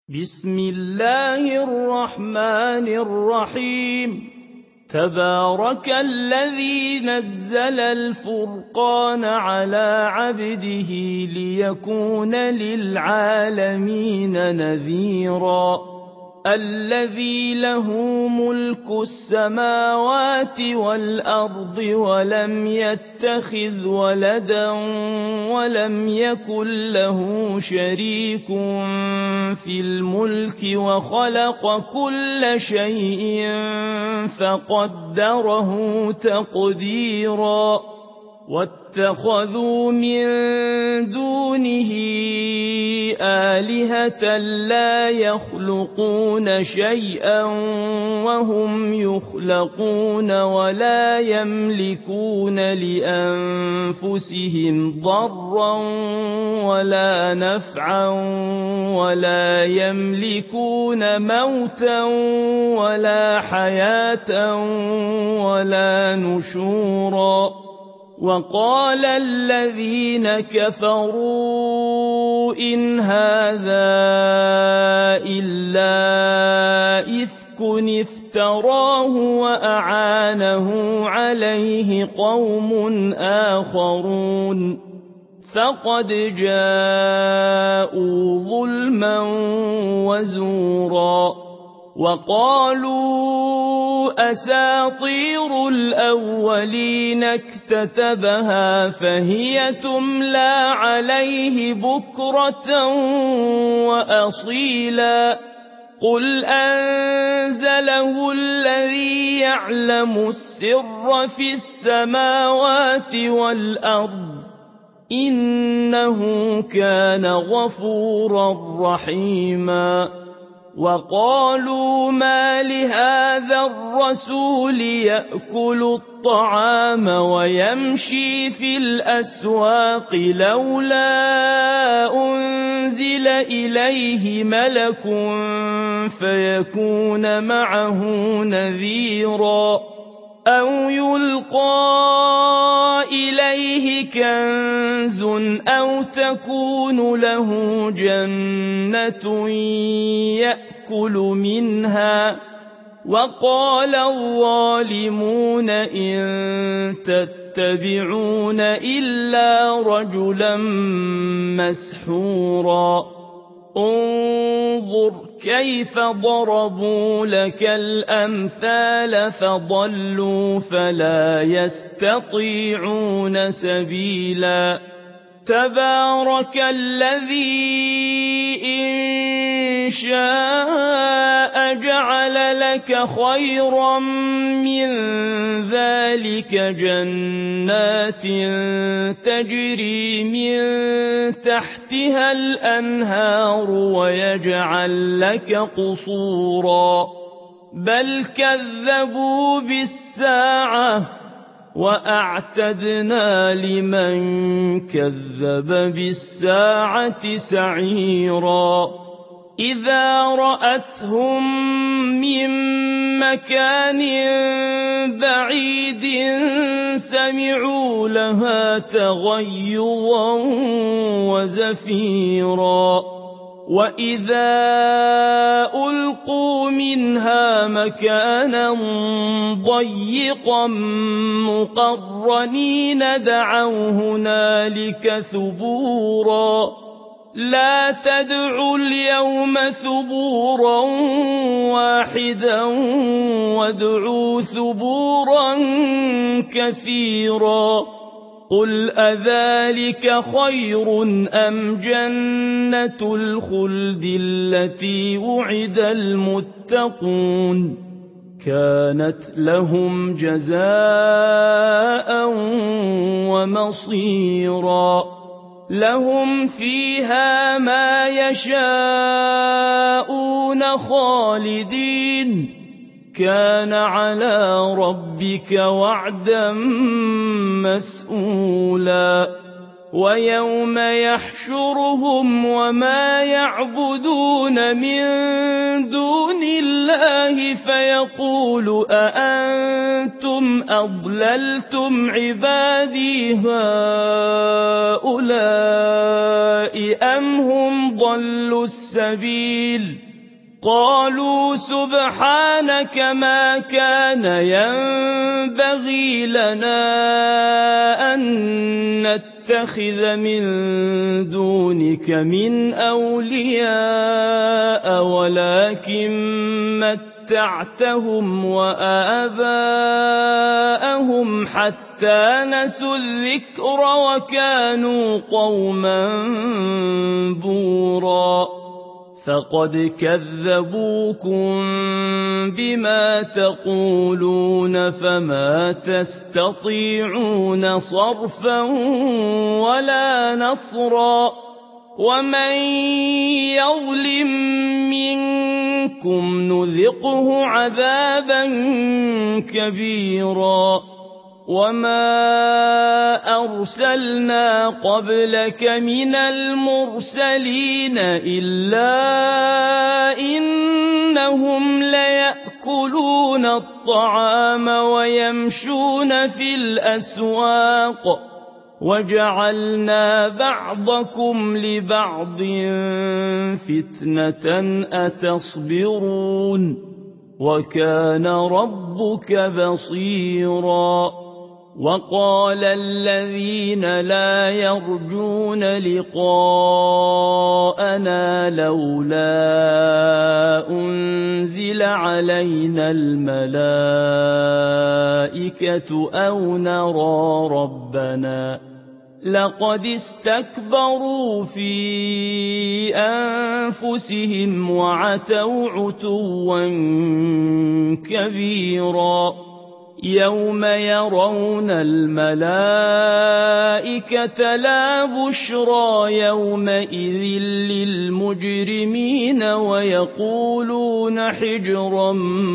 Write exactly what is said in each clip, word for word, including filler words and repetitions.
بسم الله الرحمن الرحيم تبارك الذي نزل الفرقان على عبده ليكون للعالمين نذيرا الذي له ملك السماوات والأرض ولم يتخذ ولدا ولم يكن له شريك في الملك وخلق كل شيء فقدره تقديرا واتخذوا من دونه آلهة لا يخلقون شيئا وهم يخلقون ولا يملكون لأنفسهم ضرا ولا نفعا ولا يملكون موتا ولا حياة ولا نشورا وقال الذين كفروا إن هذا إلا إفك افتراه وأعانه عليه قوم آخرون فقد جاءوا ظلما وزورا وقالوا أساطير الأولين اكتتبها فهي تملى عليه بكرة وأصيلا قل أنزله الذي يعلم السر في السماوات والأرض إنه كان غفورا رحيما وقالوا ما لهذا الرسول يأكل الطعام ويمشي في الأسواق لولا أنزل إليه ملك فيكون معه نذيرا أو يلقى إليه كنز أو تكون له جنة يأكل منها وقال الظالمون إن تتبعون إلا رجلا مسحورا انظر كيف ضربوا لك الأمثال فضلوا فلا يستطيعون سبيلا تبارك الذي إن شاء جعل لك خيرا من ذلك جنات تجري من تحتها الأنهار ويجعل لك قصورا بل كذبوا بالساعة وأعتدنا لمن كذب بالساعة سعيرا إذا رأتهم من مكان بعيد سمعوا لها تغيظا وزفيرا وإذا ألقوا منها مكانا ضيقا مقرنين دعوا هنالك ثبورا لا تدعوا اليوم ثبورا واحدا وادعوا ثبورا كثيرا قل أذلك خير أم جنة الخلد التي وعد المتقون كانت لهم جزاء ومصيرا لهم فيها ما يشاءون خالدين كان على ربك وعدا مسئولا ويوم يحشرهم وما يعبدون من دون الله فيقول أأنتم أضللتم عبادي هؤلاء أم هم ضلوا السبيل قالوا سبحانك ما كان ينبغي لنا أن نتخذ من دونك من أولياء ولكن متعتهم وآباءهم حتى نسوا الذكر وكانوا قوما بورا فقد كذبوكم بما تقولون فما تستطيعون صرفا ولا نصرا ومن يظلم منكم نذقه عذابا كبيرا وما أرسلنا قبلك من المرسلين إلا إنهم ليأكلون الطعام ويمشون في الأسواق وجعلنا بعضكم لبعض فتنة أتصبرون وكان ربك بصيرا وقال الذين لا يرجون لقاءنا لولا أنزل علينا الملائكة أو نرى ربنا لقد استكبروا في أنفسهم وعتوا عتوا كبيرا يوم يرون الملائكة لا بشرى يومئذ للمجرمين ويقولون حجرا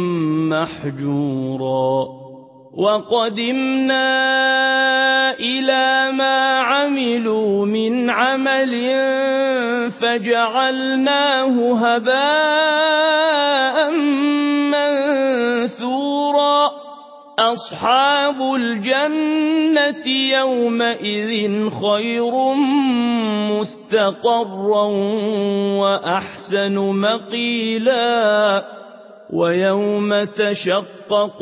محجورا وقدمنا إلى ما عملوا من عمل فجعلناه هباء منثورا أصحاب الجنة يومئذ خير مستقرا وأحسن مقيلا ويوم تشقق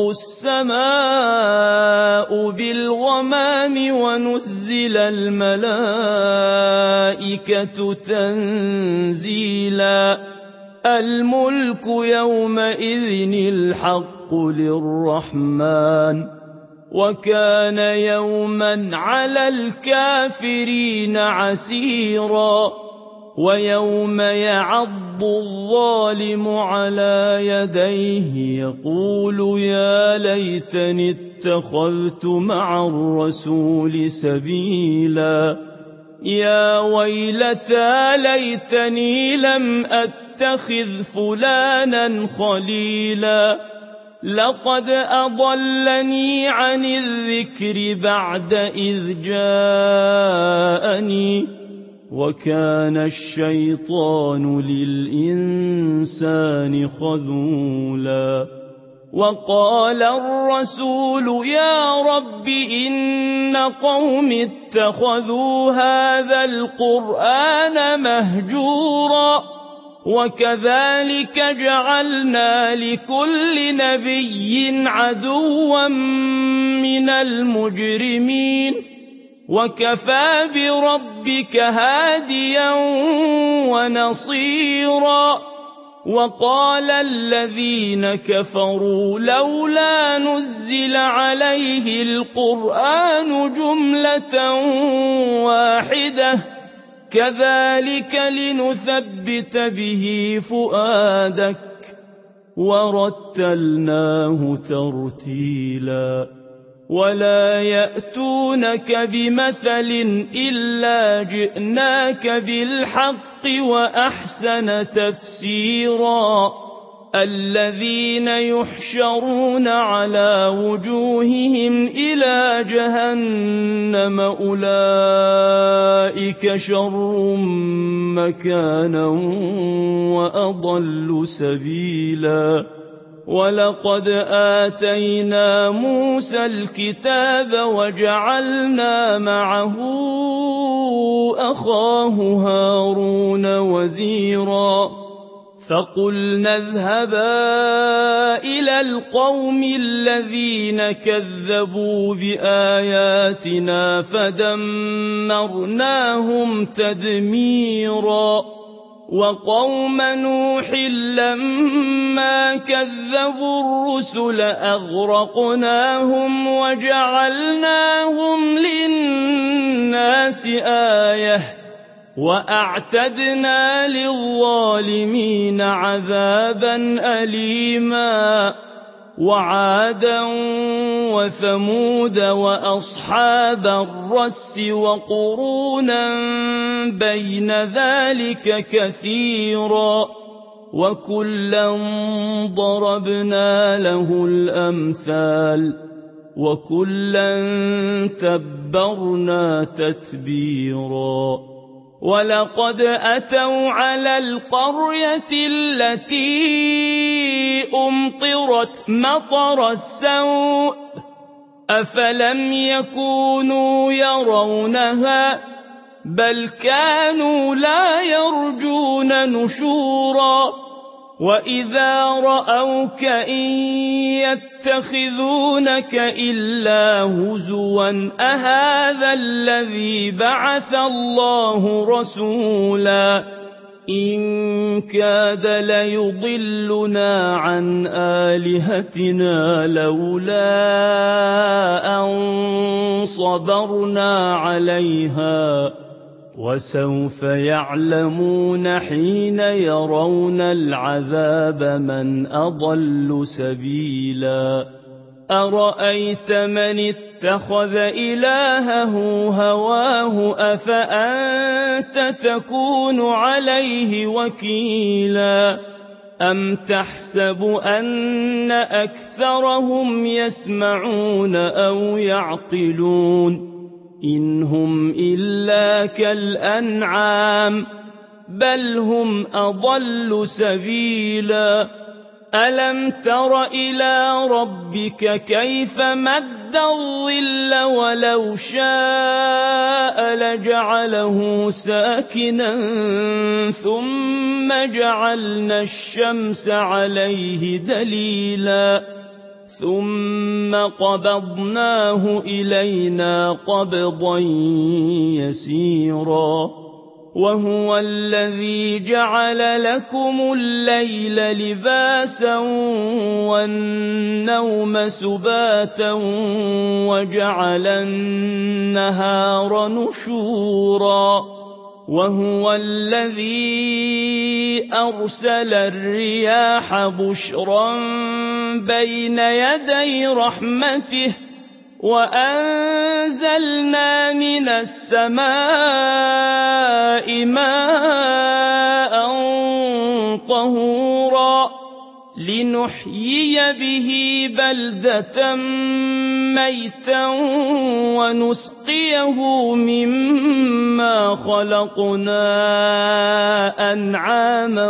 السماء بالغمام ونزل الملائكة تنزيلا الملك يومئذ الحق للرحمن وكان يوما على الكافرين عسيرا ويوم يعض الظالم على يديه يقول يا ليتني اتخذت مع الرسول سبيلا يا ويلتى ليتني لم أتخذ فلانا خليلا لقد أضلني عن الذكر بعد إذ جاءني وكان الشيطان للإنسان خذولا وقال الرسول يا رب إن قوم اتخذوا هذا القرآن مهجورا وكذلك جعلنا لكل نبي عدوا من المجرمين وكفى بربك هاديا ونصيرا وقال الذين كفروا لولا نزل عليه القرآن جملة واحدة كذلك لنثبت به فؤادك ورتلناه ترتيلا ولا يأتونك بمثل إلا جئناك بالحق وأحسن تفسيرا الذين يحشرون على وجوههم إلى جهنم أولئك شر مكانا وأضل سبيلا ولقد آتينا موسى الكتاب وجعلنا معه أخاه هارون وزيرا فقلنا اذهبا إلى القوم الذين كذبوا بآياتنا فدمرناهم تدميرا وقوم نوح لما كذبوا الرسل أغرقناهم وجعلناهم للناس آية وأعتدنا للظالمين عذابا أليما وعادا وثمود وأصحاب الرس وقرونا بين ذلك كثيرا وكلا ضربنا له الأمثال وكلا تبرنا تتبيرا ولقد أتوا على القرية التي أمطرت مطر السوء أفلم يكونوا يرونها بل كانوا لا يرجون نشورا وإذا رأوك إن يتخذونك إلا هزوا أهذا الذي بعث الله رسولا إن كاد ليضلنا عن آلهتنا لولا أن صبرنا عليها وسوف يعلمون حين يرون العذاب من أضل سبيلا أرأيت من اتخذ إلهه هواه أفأنت تكون عليه وكيلا أم تحسب أن أكثرهم يسمعون أو يعقلون إن هم إلا كالأنعام بل هم أضل سبيلا ألم تر إلى ربك كيف مد الظل ولو شاء لجعله ساكنا ثم جعلنا الشمس عليه دليلا ثم قبضناه إلينا قبضا يسيرا وهو الذي جعل لكم الليل لباسا والنوم سباتا وجعل النهار نشورا وهو الذي أرسل الرياح بشرا بين يدي رحمته وأنزلنا من السماء ماء طهورا لنحيي به بلدة ميتا ونسقيه مما خلقنا أنعاما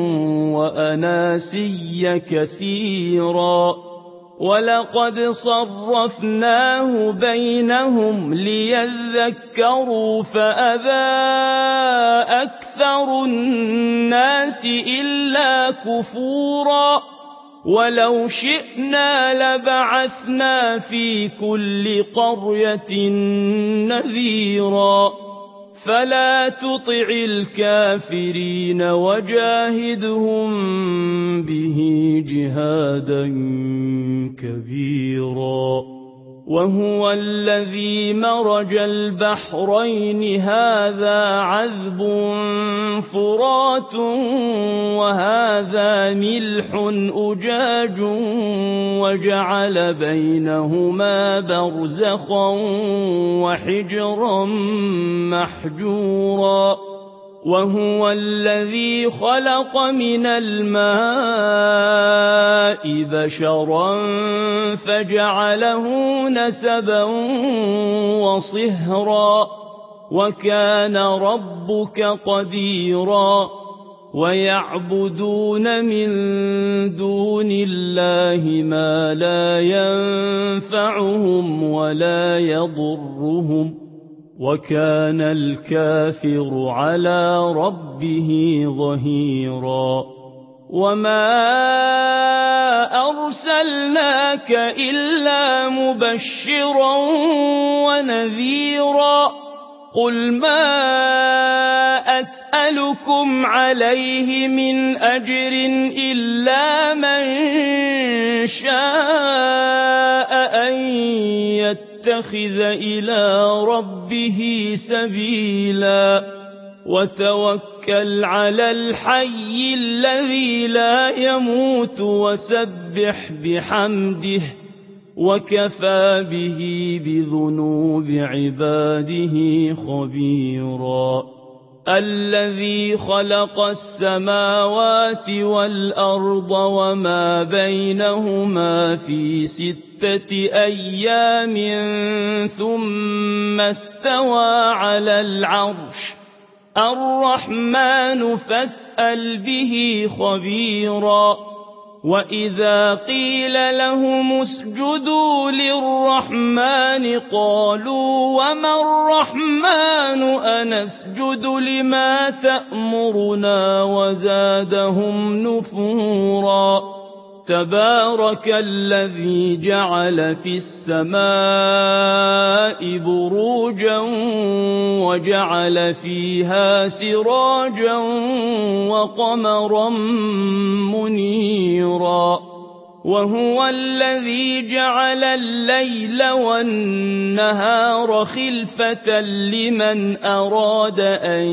وأناسيا كثيرا ولقد صرفناه بينهم ليذكروا فأبى أكثر الناس إلا كفورا ولو شئنا لبعثنا في كل قرية نذيرا فلا تطع الكافرين وجاهدهم به جهادا كبيرا وهو الذي مرج البحرين هذا عذب فرات وهذا ملح أجاج وجعل بينهما برزخا وحجرا محجورا وهو الذي خلق من الماء بشرا فجعله نسبا وصهرا وكان ربك قديرا ويعبدون من دون الله ما لا ينفعهم ولا يضرهم وكان الكافر على ربه ظهيرا وما أرسلناك إلا مبشرا ونذيرا قل ما أسألكم عليه من أجر إلا من شاء أن يتخذ إلى ربه سبيلا وتوكل على الحي الذي لا يموت وسبح بحمده وكفى به بذنوب عباده خبيرا الذي خلق السماوات والأرض وما بينهما في ستة أيام ثم استوى على العرش الرحمن فاسأل به خبيرا وإذا قيل لهم اسجدوا للرحمن قالوا وما الرحمن أنسجد لما تأمرنا وزادهم نفورا تبارك الذي جعل في السماء بروجا وجعل فيها سراجا وقمرا منيرا وهو الذي جعل الليل والنهار خلفة لمن أراد أن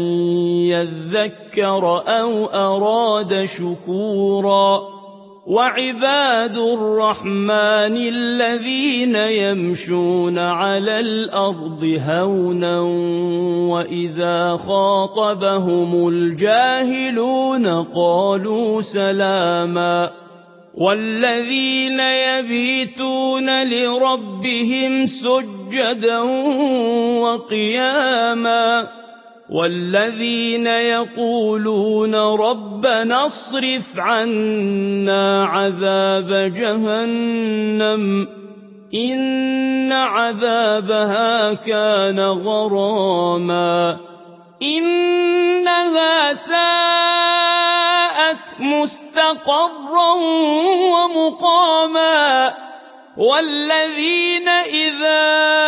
يذكر أو أراد شكورا وعباد الرحمن الذين يمشون على الأرض هونا وإذا خاطبهم الجاهلون قالوا سلاما والذين يبيتون لربهم سجدا وقياما والذين يقولون ربنا اصرف عنا عذاب جهنم إن عذابها كان غراما إنها ساءت مستقرا ومقاما والذين إذا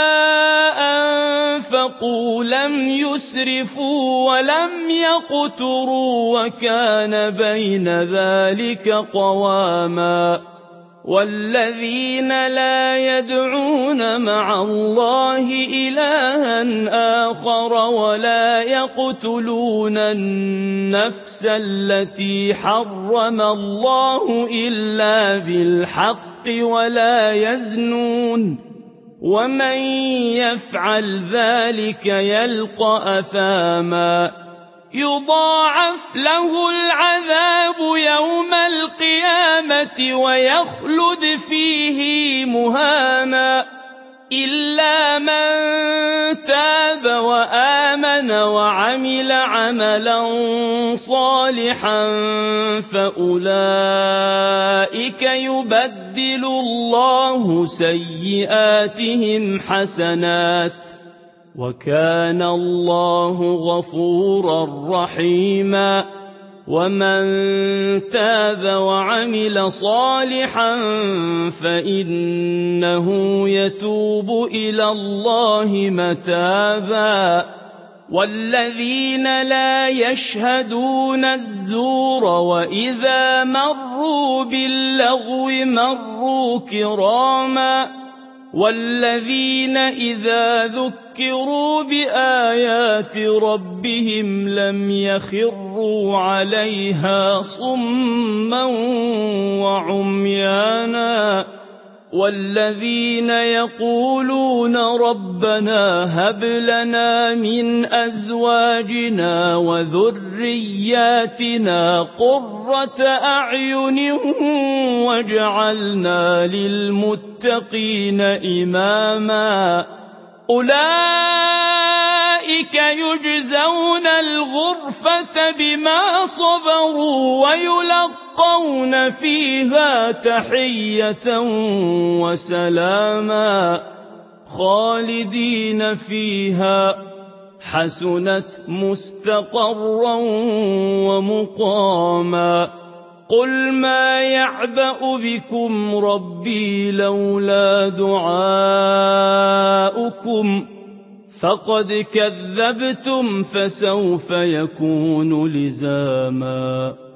أنفقوا لم يسرفوا ولم يقتروا وكان بين ذلك قواما والذين لا يدعون مع الله إلها آخر ولا يقتلون النفس التي حرم الله إلا بالحق ولا يزنون ومن يفعل ذلك يلقى أثاما يضاعف له العذاب يوم القيامة ويخلد فيه مهانا إلا من تاب وآمن وعمل عملا صالحا فأولئك يبدل الله سيئاتهم حسنات وكان الله غفورا رحيما ومن تاب وعمل صالحا فإنه يتوب إلى الله متابا والذين لا يشهدون الزور وإذا مروا باللغو مروا كراما والذين إذا ذكروا بآيات ربهم لم يخروا عليها صما وعميانا وَالَّذِينَ يَقُولُونَ رَبَّنَا هَبْ لَنَا مِنْ أَزْوَاجِنَا وَذُرِّيَّاتِنَا قُرَّةَ أَعْيُنٍ وَاجْعَلْنَا لِلْمُتَّقِينَ إِمَامًا أُولَئِكَ يُجْزَوْنَ الْغُرْفَةَ بِمَا صَبَرُوا وَيُلَقَّوْنَ فِيهَا تَحِيَّةً وَسَلَامًا خَالِدِينَ فِيهَا حَسُنَتْ مُسْتَقَرًّا وَمُقَامًا قُلْ مَا يَعْبَأُ بِكُمْ رَبِّي لَوْلَا دُعَاؤُكُمْ فَقَدْ كَذَّبْتُمْ فَسَوْفَ يَكُونُ لِزَامًا